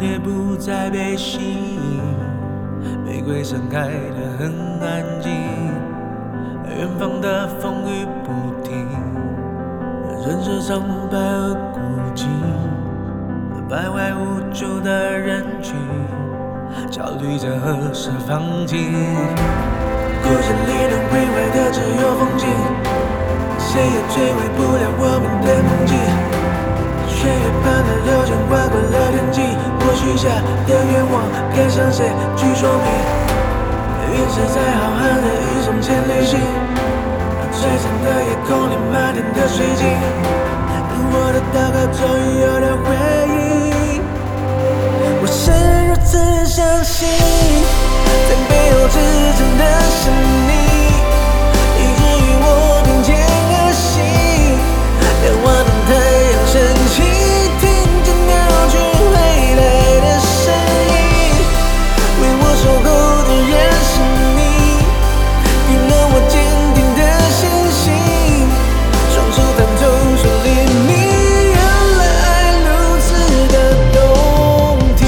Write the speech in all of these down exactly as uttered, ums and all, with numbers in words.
蝶不再被吸引，玫瑰盛开得很安静，远方的风雨不停，人生苍白而孤寂，徘徊无助的人群，焦虑着何时放晴。故事里能毁坏的只有风景，谁也摧毁不了我们的梦境。血液般的流淌划过了天际，我许下的愿望该向谁去说明？陨石在浩瀚的宇宙间旅行，璀璨的夜空里满天的水晶，我的祷告终于有了回应。我是如此相信，在背后支撑的是你，以至于我并肩而行，仰望当太阳升起，听见鸟群回来的声音，为我守候的人是你，给了我坚定的信心，双手探透树林里，原来爱如此的动听。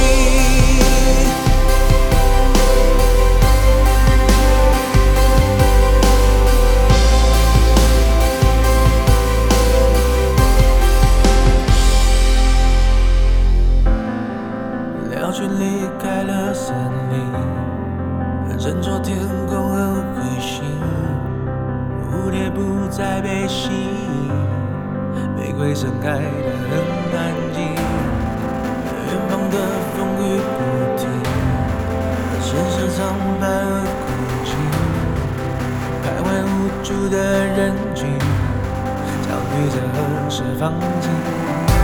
鸟群离开了森林，振作天空和彗星，蝴蝶不再被吸引，玫瑰盛开得很安静，远方的风雨不停，城市苍白而孤寂，徘徊无助的人群，焦虑着何时放晴。